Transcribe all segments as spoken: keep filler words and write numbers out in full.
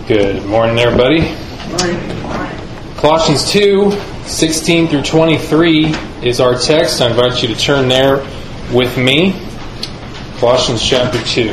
Good morning, everybody. Colossians two, sixteen through twenty-three is our text. I invite you to turn there with me. Colossians chapter two.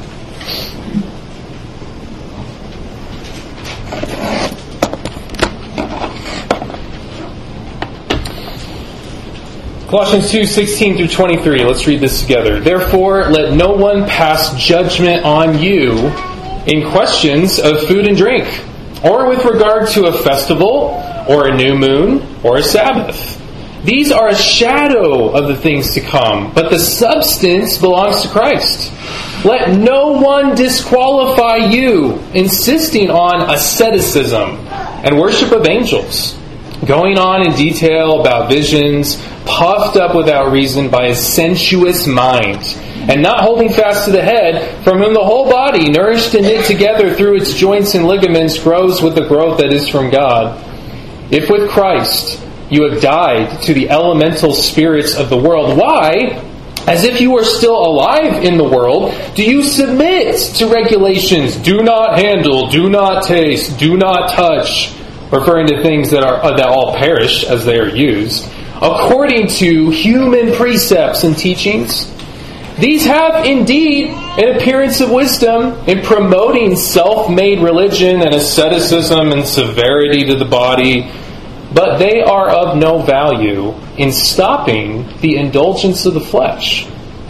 Colossians two, sixteen through twenty-three. Let's read this together. Therefore, let no one pass judgment on you in questions of food and drink, or with regard to a festival, or a new moon, or a Sabbath. These are a shadow of the things to come, but the substance belongs to Christ. Let no one disqualify you, insisting on asceticism and worship of angels, going on in detail about visions, puffed up without reason by a sensuous mind, and not holding fast to the head, from whom the whole body, nourished and knit together through its joints and ligaments, grows with the growth that is from God. If with Christ you have died to the elemental spirits of the world, why, as if you were still alive in the world, do you submit to regulations? Do not handle, do not taste, do not touch, referring to things that are that all perish as they are used, according to human precepts and teachings. These have indeed an appearance of wisdom in promoting self-made religion and asceticism and severity to the body, but they are of no value in stopping the indulgence of the flesh.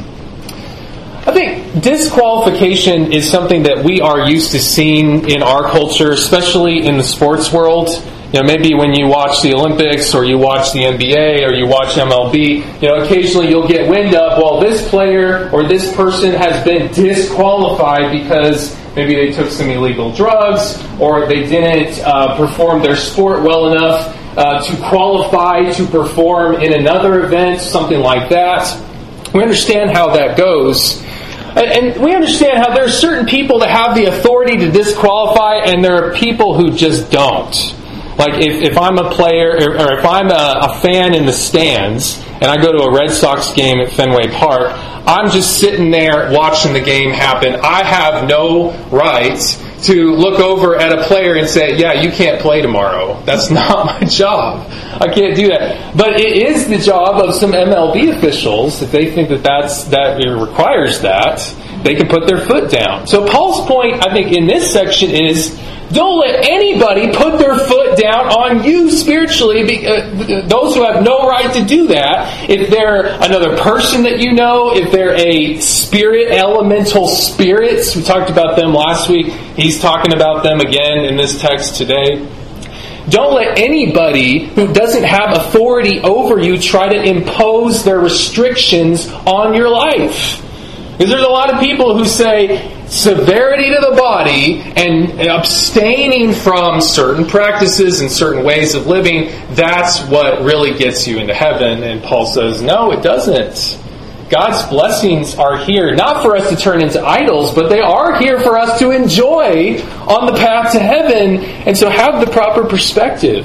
I think disqualification is something that we are used to seeing in our culture, especially in the sports world. You know, maybe when you watch the Olympics or you watch the N B A or you watch M L B, you know, occasionally you'll get wind of, well, this player or this person has been disqualified because maybe they took some illegal drugs or they didn't uh, perform their sport well enough uh, to qualify to perform in another event, something like that. We understand how that goes. And we understand how there are certain people that have the authority to disqualify, and there are people who just don't. Like if, if I'm a player, or if I'm a, a fan in the stands, and I go to a Red Sox game at Fenway Park, I'm just sitting there watching the game happen. I have no right to look over at a player and say, yeah, you can't play tomorrow. That's not my job. I can't do that. But it is the job of some M L B officials, if they think that that's, that it requires that, they can put their foot down. So Paul's point, I think, in this section is, don't let anybody put their foot down on you spiritually, those who have no right to do that. If they're another person that you know, if they're a spirit, elemental spirits, we talked about them last week, he's talking about them again in this text today. Don't let anybody who doesn't have authority over you try to impose their restrictions on your life. Because there's a lot of people who say severity to the body and abstaining from certain practices and certain ways of living, that's what really gets you into heaven. And Paul says, no, it doesn't. God's blessings are here, not for us to turn into idols, but they are here for us to enjoy on the path to heaven. And so have the proper perspective.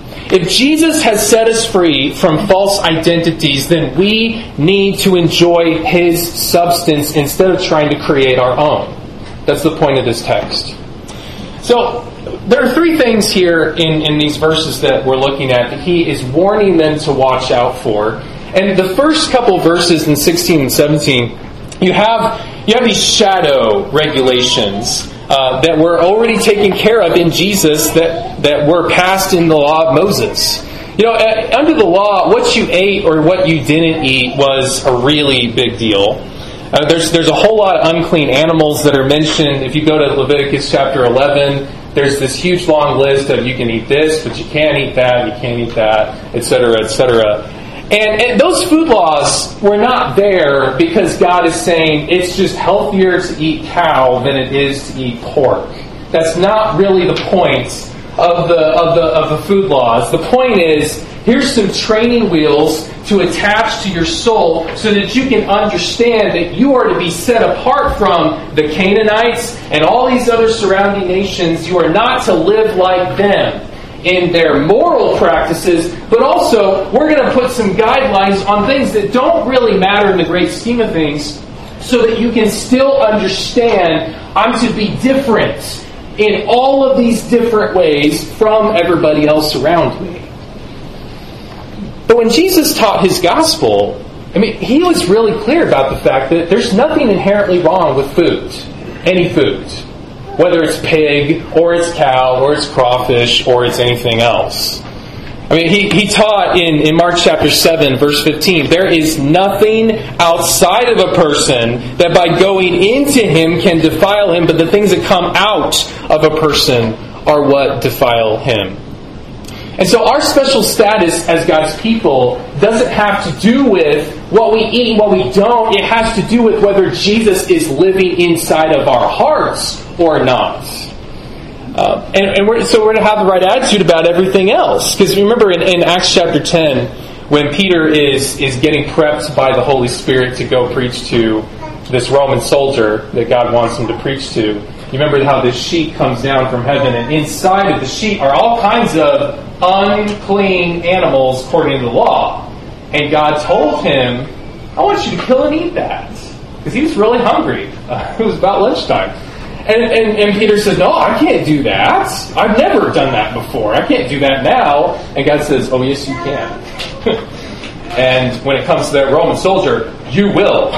If Jesus has set us free from false identities, then we need to enjoy His substance instead of trying to create our own. That's the point of this text. So, there are three things here in, in these verses that we're looking at that he is warning them to watch out for. And the first couple verses in sixteen and seventeen, you have, you have these shadow regulations Uh, that were already taken care of in Jesus, that, that were passed in the law of Moses. You know, uh, under the law, what you ate or what you didn't eat was a really big deal. Uh, there's there's a whole lot of unclean animals that are mentioned. If you go to Leviticus chapter eleven, there's this huge long list of you can eat this, but you can't eat that, you can't eat that, et cetera, et cetera. And, and those food laws were not there because God is saying it's just healthier to eat cow than it is to eat pork. That's not really the point of the of the of the food laws. The point is, here's some training wheels to attach to your soul so that you can understand that you are to be set apart from the Canaanites and all these other surrounding nations. You are not to live like them in their moral practices, but also we're going to put some guidelines on things that don't really matter in the great scheme of things so that you can still understand I'm to be different. in all of these different ways from everybody else around me. But when Jesus taught his gospel, I mean, he was really clear about the fact that there's nothing inherently wrong with food, any food, whether it's pig, or it's cow, or it's crawfish, or it's anything else. I mean, he, he taught in, in Mark chapter seven, verse fifteen, there is nothing outside of a person that by going into him can defile him, but the things that come out of a person are what defile him. And so our special status as God's people doesn't have to do with what we eat and what we don't. It has to do with whether Jesus is living inside of our hearts or not. Uh, and and we're, so we're going to have the right attitude about everything else. Because remember in, in Acts chapter ten, when Peter is, is getting prepped by the Holy Spirit to go preach to this Roman soldier that God wants him to preach to, you remember how this sheet comes down from heaven, and inside of the sheet are all kinds of unclean animals according to the law. And God told him, I want you to kill and eat that. Because he was really hungry. Uh, it was about lunchtime. And, and, and Peter said, no, I can't do that. I've never done that before. I can't do that now. And God says, oh, yes, you can. And when it comes to that Roman soldier, you will.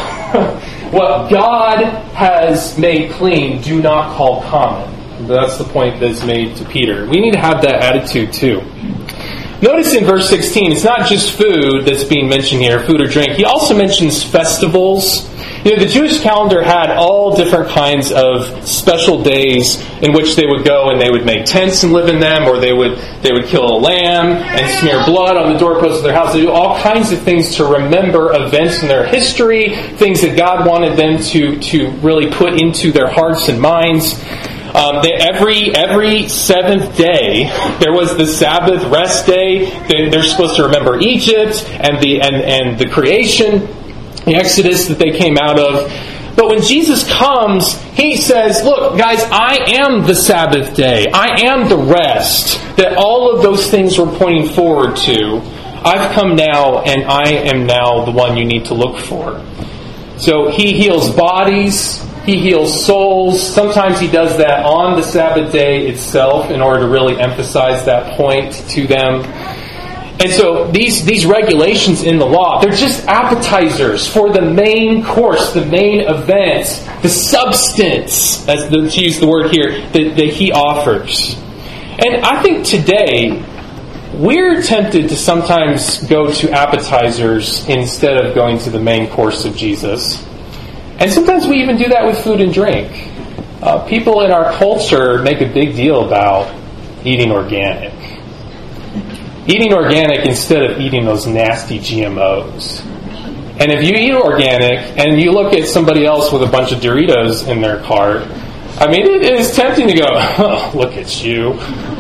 What God has made clean, do not call common. That's the point that's made to Peter. We need to have that attitude too. Notice in verse sixteen, it's not just food that's being mentioned here, food or drink. He also mentions festivals. You know, the Jewish calendar had all different kinds of special days in which they would go and they would make tents and live in them, or they would they would kill a lamb and smear blood on the doorposts of their house. They do all kinds of things to remember events in their history, things that God wanted them to, to really put into their hearts and minds. Um, they, every every seventh day, there was the Sabbath rest day. They, they're supposed to remember Egypt and the and, and the creation, the Exodus that they came out of. But when Jesus comes, he says, look, guys, I am the Sabbath day. I am the rest that all of those things were pointing forward to. I've come now, and I am now the one you need to look for. So he heals bodies. He heals souls. Sometimes he does that on the Sabbath day itself in order to really emphasize that point to them. And so these, these regulations in the law, they're just appetizers for the main course, the main event, the substance, as the, to use the word here, that, that he offers. And I think today, we're tempted to sometimes go to appetizers instead of going to the main course of Jesus. And sometimes we even do that with food and drink. Uh, people in our culture make a big deal about eating organic. Eating organic instead of eating those nasty G M Os. And if you eat organic and you look at somebody else with a bunch of Doritos in their cart, I mean, it is tempting to go, oh, look at you.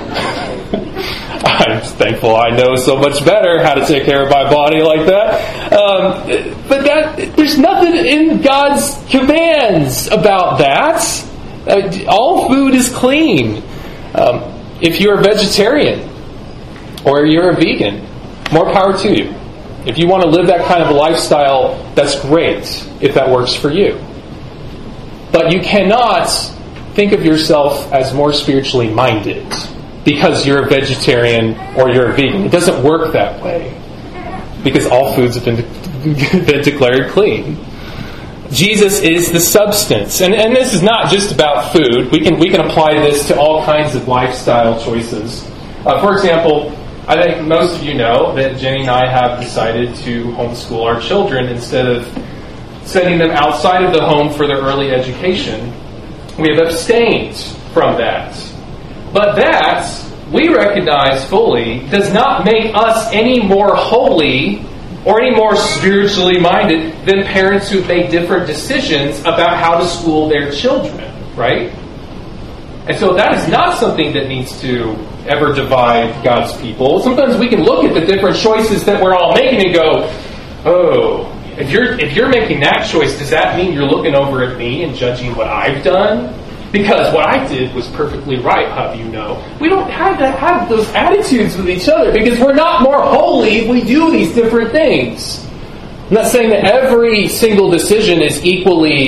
I'm thankful I know so much better how to take care of my body like that. Um, but that there's nothing in God's commands about that. Uh, all food is clean. Um, if you're a vegetarian or you're a vegan, more power to you. If you want to live that kind of a lifestyle, that's great if that works for you. But you cannot think of yourself as more spiritually minded because you're a vegetarian or you're a vegan. It doesn't work that way. Because all foods have been, de- been declared clean. Jesus is the substance. And, and this is not just about food. We can we can apply this to all kinds of lifestyle choices. Uh, for example, I think most of you know that Jenny and I have decided to homeschool our children instead of sending them outside of the home for their early education. We have abstained from that. But that, we recognize fully, does not make us any more holy or any more spiritually minded than parents who've made different decisions about how to school their children, right? And so that is not something that needs to ever divide God's people. Sometimes we can look at the different choices that we're all making and go, oh, if you're if you're making that choice, does that mean you're looking over at me and judging what I've done? Because what I did was perfectly right, how do you know? We don't have to have those attitudes with each other because we're not more holy if we do these different things. I'm not saying that every single decision is equally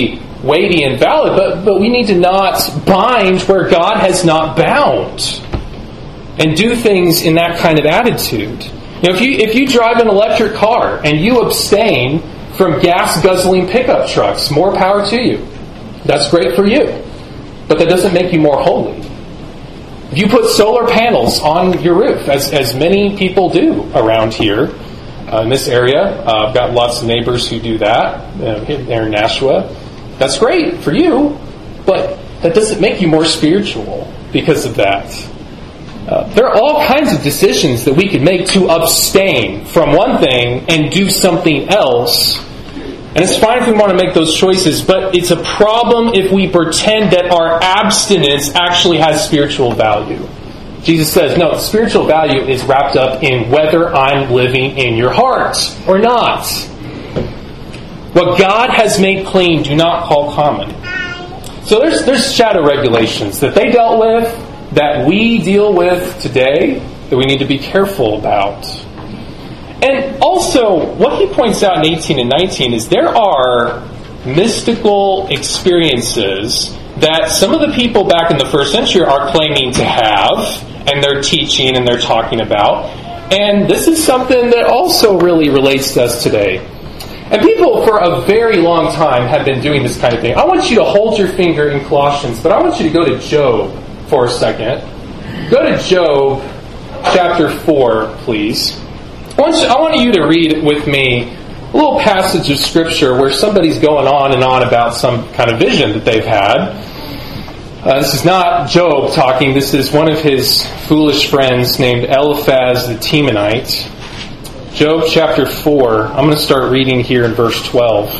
weighty and valid, but, but we need to not bind where God has not bound and do things in that kind of attitude. You know, if you if you drive an electric car and you abstain from gas-guzzling pickup trucks, more power to you. That's great for you. But that doesn't make you more holy. If you put solar panels on your roof, as, as many people do around here, uh, in this area, uh, I've got lots of neighbors who do that, uh, there in Nashua. That's great for you, but that doesn't make you more spiritual because of that. Uh, there are all kinds of decisions that we could make to abstain from one thing and do something else. And it's fine if we want to make those choices, but it's a problem if we pretend that our abstinence actually has spiritual value. Jesus says, no, spiritual value is wrapped up in whether I'm living in your heart or not. What God has made clean, do not call common. So there's there's shadow regulations that they dealt with, that we deal with today, that we need to be careful about. And also, what he points out in eighteen and nineteen is there are mystical experiences that some of the people back in the first century are claiming to have, and they're teaching and they're talking about. And this is something that also really relates to us today. And people for a very long time have been doing this kind of thing. I want you to hold your finger in Colossians, but I want you to go to Job for a second. Go to Job chapter four, please. I want, you, I want you to read with me a little passage of Scripture where somebody's going on and on about some kind of vision that they've had. Uh, this is not Job talking. This is one of his foolish friends named Eliphaz the Temanite. Job chapter four. I'm going to start reading here in verse twelve.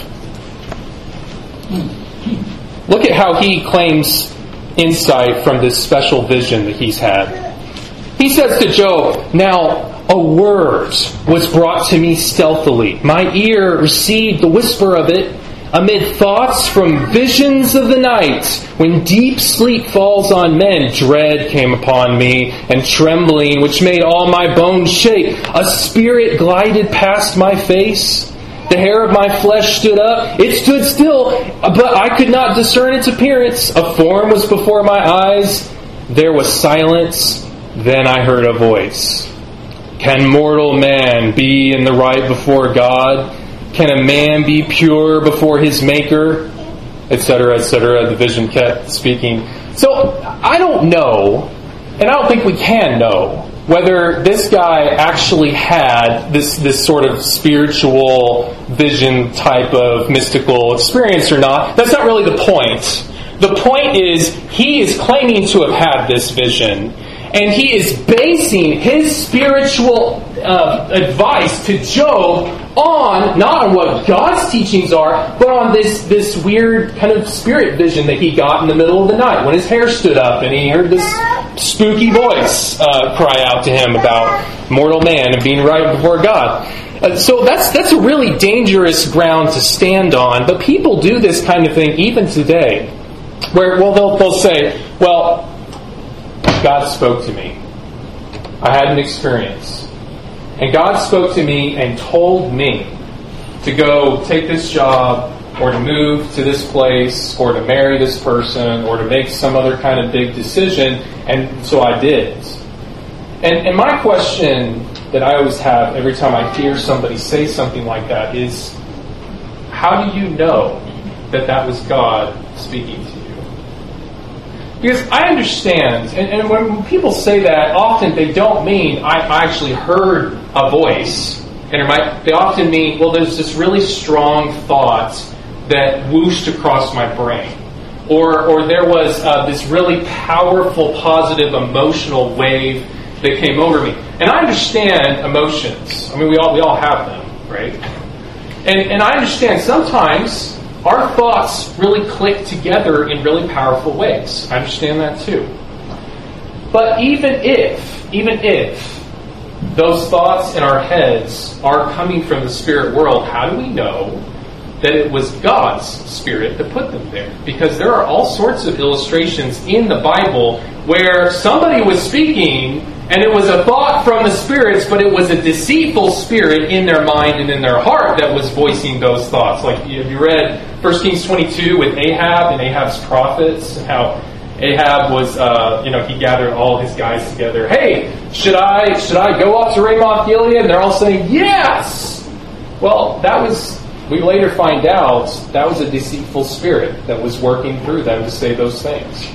Look at how he claims insight from this special vision that he's had. He says to Job, "Now a word was brought to me stealthily. My ear received the whisper of it amid thoughts from visions of the night. When deep sleep falls on men, dread came upon me, and trembling, which made all my bones shake. A spirit glided past my face. The hair of my flesh stood up. It stood still, but I could not discern its appearance. A form was before my eyes. There was silence. Then I heard a voice. Can mortal man be in the right before God? Can a man be pure before his Maker?" Etc., et cetera. The vision kept speaking. So, I don't know, and I don't think we can know, whether this guy actually had this, this sort of spiritual vision type of mystical experience or not. That's not really the point. The point is, he is claiming to have had this vision. And he is basing his spiritual uh, advice to Job on, not on what God's teachings are, but on this, this weird kind of spirit vision that he got in the middle of the night when his hair stood up and he heard this spooky voice uh, cry out to him about mortal man and being right before God. Uh, so that's that's a really dangerous ground to stand on, but people do this kind of thing even today. Where, well, they'll, they'll say, well, God spoke to me. I had an experience. And God spoke to me and told me to go take this job or to move to this place or to marry this person or to make some other kind of big decision. And so I did. And, and my question that I always have every time I hear somebody say something like that is, how do you know that that was God speaking to you? Because I understand, and, and when people say that, often they don't mean I actually heard a voice. And it might, they often mean, well, there's this really strong thought that whooshed across my brain. Or or there was uh, this really powerful, positive, emotional wave that came over me. And I understand emotions. I mean, we all we all have them, right? And and I understand sometimes our thoughts really click together in really powerful ways. I understand that too. But even if, even if those thoughts in our heads are coming from the spirit world, how do we know that it was God's Spirit that put them there? Because there are all sorts of illustrations in the Bible where somebody was speaking And it was a thought from the spirits, but it was a deceitful spirit in their mind and in their heart that was voicing those thoughts. Like, have you read First Kings twenty-two with Ahab and Ahab's prophets, and how Ahab was, uh, you know, he gathered all his guys together. Hey, should I should I go up to Ramoth Gilead? And they're all saying, yes! Well, that was, we later find out, that was a deceitful spirit that was working through them to say those things.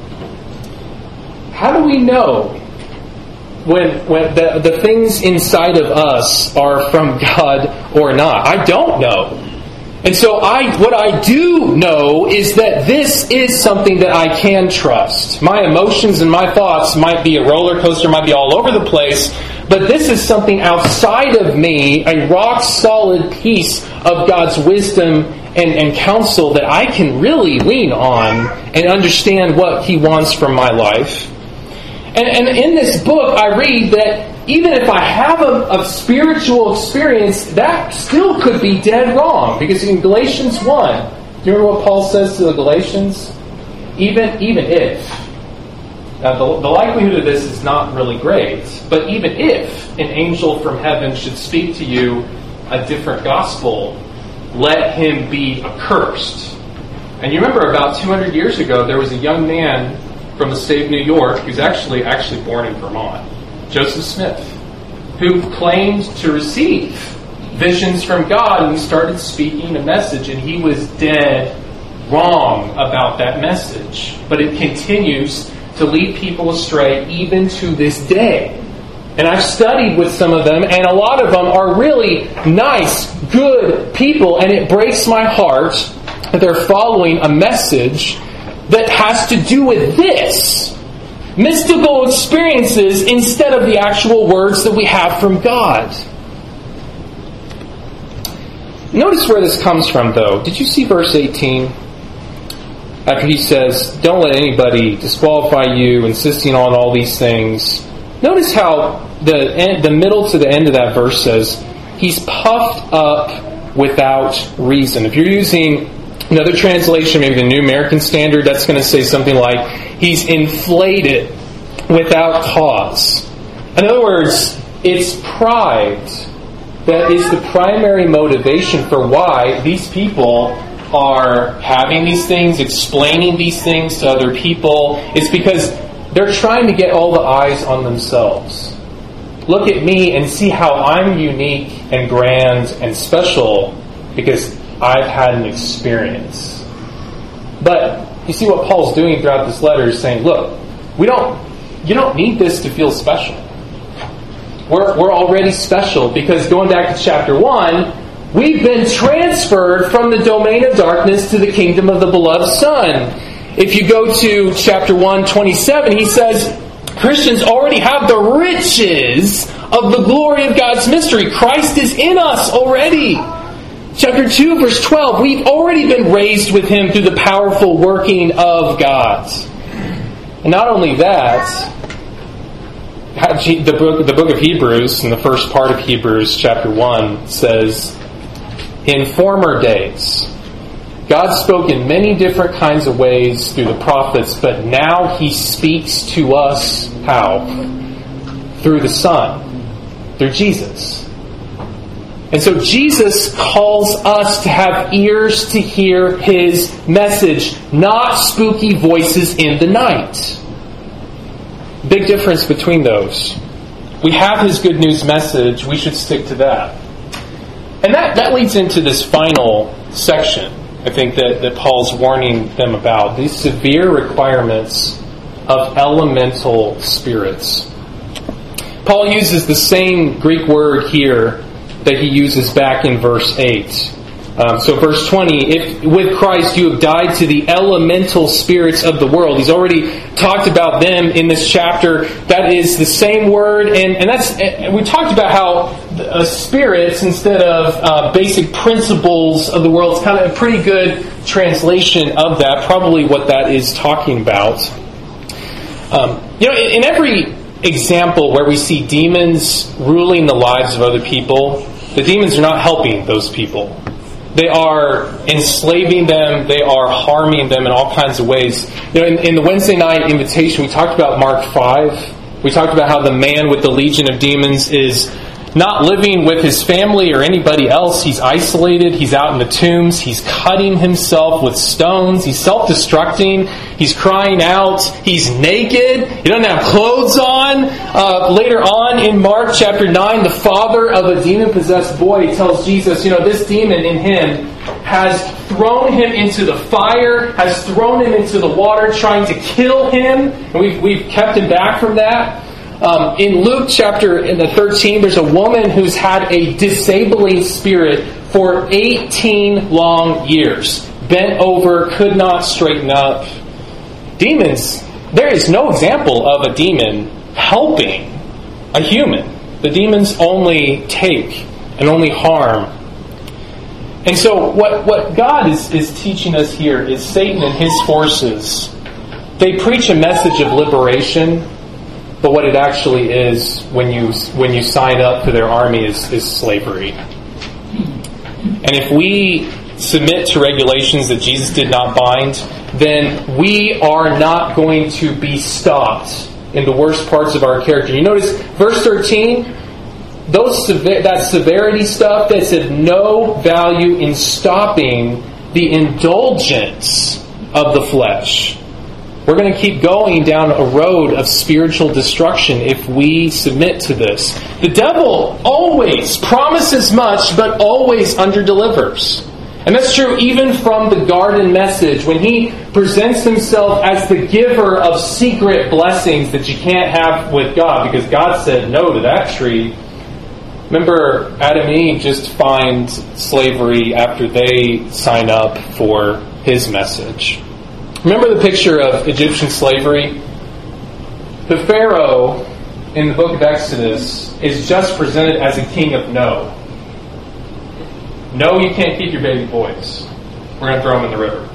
How do we know when when the, the things inside of us are from God or not? I don't know. And so I, what I do know is that this is something that I can trust. My emotions and my thoughts might be a roller coaster, might be all over the place, but this is something outside of me, a rock-solid piece of God's wisdom and, and counsel that I can really lean on and understand what He wants from my life. And, and in this book, I read that even if I have a, a spiritual experience, that still could be dead wrong. Because in Galatians one, do you remember what Paul says to the Galatians? Even, even if. Now, the, the likelihood of this is not really great, but even if an angel from heaven should speak to you a different gospel, let him be accursed. And you remember about two hundred years ago, there was a young man from the state of New York, who's actually actually born in Vermont, Joseph Smith, who claimed to receive visions from God, and he started speaking a message, and he was dead wrong about that message. But it continues to lead people astray even to this day. And I've studied with some of them, and a lot of them are really nice, good people, and it breaks my heart that they're following a message that has to do with this. Mystical experiences instead of the actual words that we have from God. Notice where this comes from, though. Did you see verse eighteen? After he says, don't let anybody disqualify you, insisting on all these things. Notice how the, the middle to the end of that verse says, he's puffed up without reason. If you're using another translation, maybe the New American Standard, that's going to say something like, he's inflated without cause. In other words, it's pride that is the primary motivation for why these people are having these things, explaining these things to other people. It's because they're trying to get all the eyes on themselves. Look at me and see how I'm unique and grand and special because I've had an experience. But you see what Paul's doing throughout this letter is saying, look, we don't you don't need this to feel special. We're we're already special because going back to chapter one, we've been transferred from the domain of darkness to the kingdom of the beloved Son. If you go to chapter one, twenty-seven, he says Christians already have the riches of the glory of God's mystery. Christ is in us already. Chapter two, verse twelve, we've already been raised with Him through the powerful working of God. And not only that, the book, the book of Hebrews, in the first part of Hebrews, chapter one, says, in former days, God spoke in many different kinds of ways through the prophets, but now He speaks to us, how? Through the Son, through Jesus. And so Jesus calls us to have ears to hear His message, not spooky voices in the night. Big difference between those. We have His good news message, we should stick to that. And that, that leads into this final section, I think, that, that Paul's warning them about. These severe requirements of elemental spirits. Paul uses the same Greek word here that he uses back in verse eight. Um, so verse twenty, if with Christ you have died to the elemental spirits of the world. He's already talked about them in this chapter. That is the same word, and, and that's we talked about how uh, spirits instead of uh, basic principles of the world is kind of a pretty good translation of that. Probably what that is talking about. Um, you know, in, in every example where we see demons ruling the lives of other people, the demons are not helping those people. They are enslaving them. They are harming them in all kinds of ways. You know, in, in the Wednesday night invitation, we talked about Mark five We talked about how the man with the legion of demons is not living with his family or anybody else. He's isolated. He's out in the tombs. He's cutting himself with stones. He's self-destructing. He's crying out. He's naked. He doesn't have clothes on. Uh, later on in Mark chapter nine, the father of a demon-possessed boy tells Jesus, you know, this demon in him has thrown him into the fire, has thrown him into the water, trying to kill him. And we've, we've kept him back from that. Um, in Luke chapter in the thirteen, there's a woman who's had a disabling spirit for eighteen long years. Bent over, could not straighten up. Demons, there is no example of a demon helping a human. The demons only take and only harm. And so what, what God is, is teaching us here is Satan and his forces, they preach a message of liberation. But what it actually is when you when you sign up for their army is, is slavery. And if we submit to regulations that Jesus did not bind, then we are not going to be stopped in the worst parts of our character. You notice verse thirteen, those that severity stuff, that's of no value in stopping the indulgence of the flesh. We're going to keep going down a road of spiritual destruction if we submit to this. The devil always promises much, but always underdelivers. And that's true even from the garden message. When he presents himself as the giver of secret blessings that you can't have with God, because God said no to that tree. Remember, Adam and Eve just find slavery after they sign up for his message. Remember the picture of Egyptian slavery? The Pharaoh in the book of Exodus is just presented as a king of no. No, you can't keep your baby boys. We're going to throw them in the river.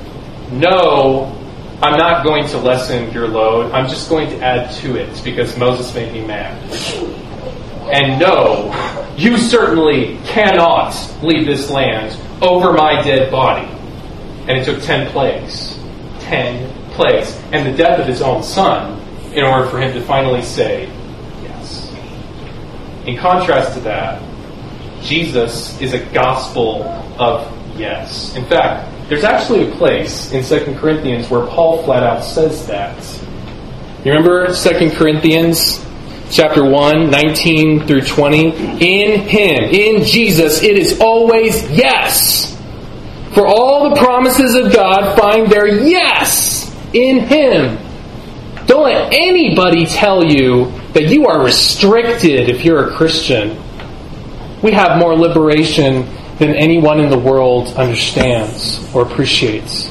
No, I'm not going to lessen your load. I'm just going to add to it because Moses made me mad. And no, you certainly cannot leave this land over my dead body. And it took ten plagues. Ten plagues. And the death of his own son in order for him to finally say yes. In contrast to that, Jesus is a gospel of yes. In fact, there's actually a place in Second Corinthians where Paul flat out says that. You remember Second Corinthians chapter one, nineteen through twenty? In Him, in Jesus, it is always yes. For all the promises of God find their yes in Him. Don't let anybody tell you that you are restricted if you're a Christian. We have more liberation than anyone in the world understands or appreciates.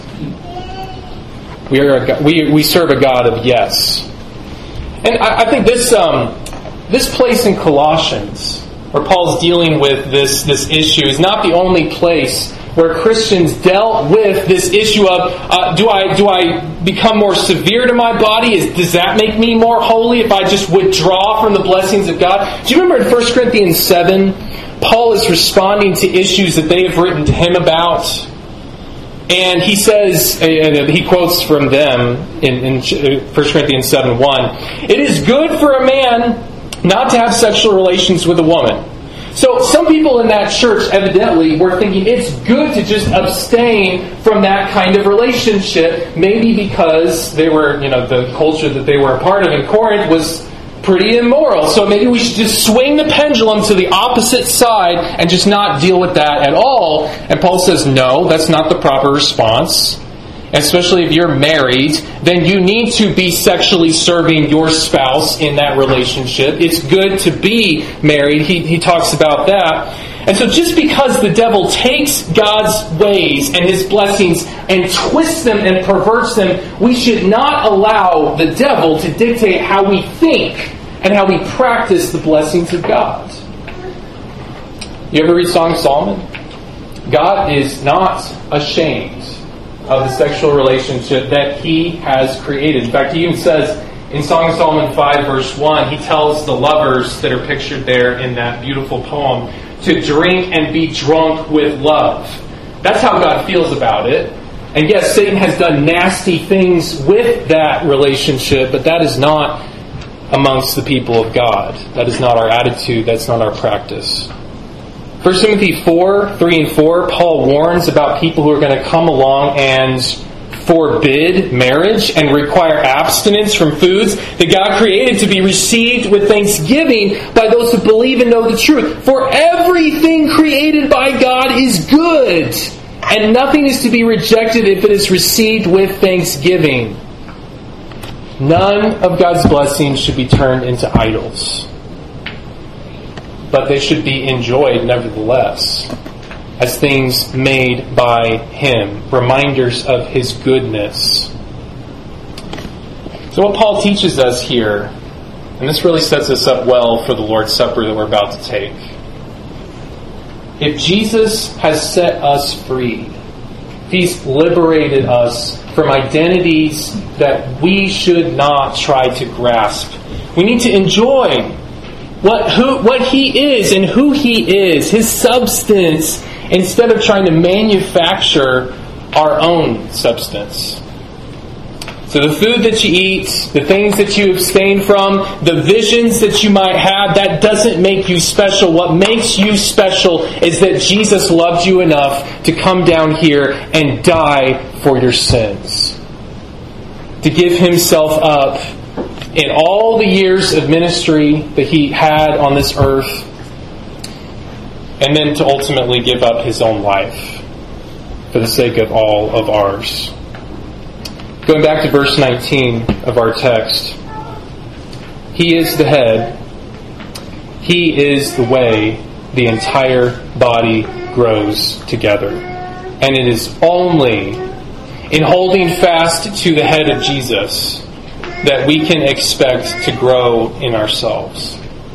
We are a, we we serve a God of yes. And I, I think this um, this place in Colossians, where Paul's dealing with this, this issue, is not the only place where Christians dealt with this issue of uh, do I do I become more severe to my body? Is, does that make me more holy if I just withdraw from the blessings of God? Do you remember in First Corinthians seven, Paul is responding to issues that they have written to him about? And he says, and he quotes from them in, in First Corinthians seven one, "It is good for a man not to have sexual relations with a woman." So some people in that church evidently were thinking it's good to just abstain from that kind of relationship, maybe because they were, you know, the culture that they were a part of in Corinth was pretty immoral. So maybe we should just swing the pendulum to the opposite side and just not deal with that at all. And Paul says, no, that's not the proper response. Especially if you're married, then you need to be sexually serving your spouse in that relationship. It's good to be married. He, he talks about that. And so just because the devil takes God's ways and His blessings and twists them and perverts them, we should not allow the devil to dictate how we think and how we practice the blessings of God. You ever read Song of Solomon? God is not ashamed of the sexual relationship that He has created. In fact, He even says in Song of Solomon five verse one, He tells the lovers that are pictured there in that beautiful poem to drink and be drunk with love. That's how God feels about it. And yes, Satan has done nasty things with that relationship, but that is not amongst the people of God. That is not our attitude. That's not our practice. First Timothy four, three and four, Paul warns about people who are going to come along and forbid marriage and require abstinence from foods that God created to be received with thanksgiving by those who believe and know the truth. For everything created by God is good, and nothing is to be rejected if it is received with thanksgiving. None of God's blessings should be turned into idols, but they should be enjoyed nevertheless as things made by Him, reminders of His goodness. So what Paul teaches us here, and this really sets us up well for the Lord's Supper that we're about to take. If Jesus has set us free, if He's liberated us from identities that we should not try to grasp, we need to enjoy what who what He is and who He is, His substance, instead of trying to manufacture our own substance. So the food that you eat, the things that you abstain from, the visions that you might have, that doesn't make you special. What makes you special is that Jesus loved you enough to come down here and die for your sins. To give Himself up in all the years of ministry that He had on this earth, and then to ultimately give up His own life for the sake of all of ours. Going back to verse nineteen of our text. He is the head. He is the way the entire body grows together. And it is only in holding fast to the head of Jesus that we can expect to grow in ourselves.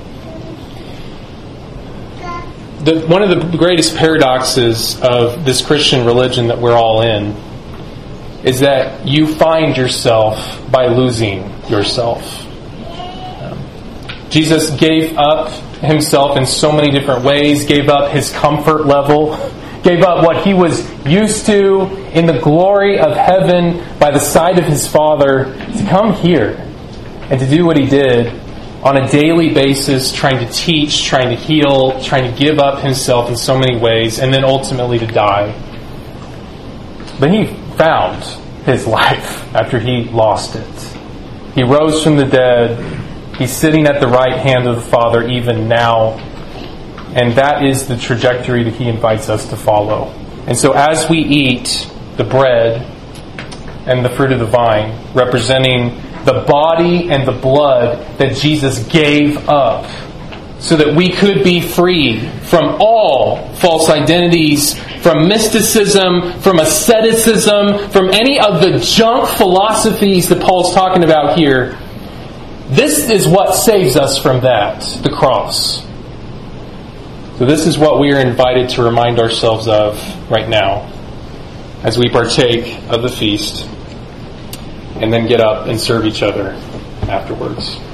The, one of the greatest paradoxes of this Christian religion that we're all in is that you find yourself by losing yourself. Um, Jesus gave up Himself in so many different ways, gave up His comfort level, gave up what He was used to in the glory of heaven by the side of His Father to come here and to do what He did on a daily basis, trying to teach, trying to heal, trying to give up Himself in so many ways, and then ultimately to die. But He found His life after He lost it. He rose from the dead. He's sitting at the right hand of the Father even now. And that is the trajectory that He invites us to follow. And so as we eat the bread and the fruit of the vine, representing the body and the blood that Jesus gave up so that we could be free from all false identities, from mysticism, from asceticism, from any of the junk philosophies that Paul's talking about here. This is what saves us from that, the cross. So this is what we are invited to remind ourselves of right now as we partake of the feast and then get up and serve each other afterwards.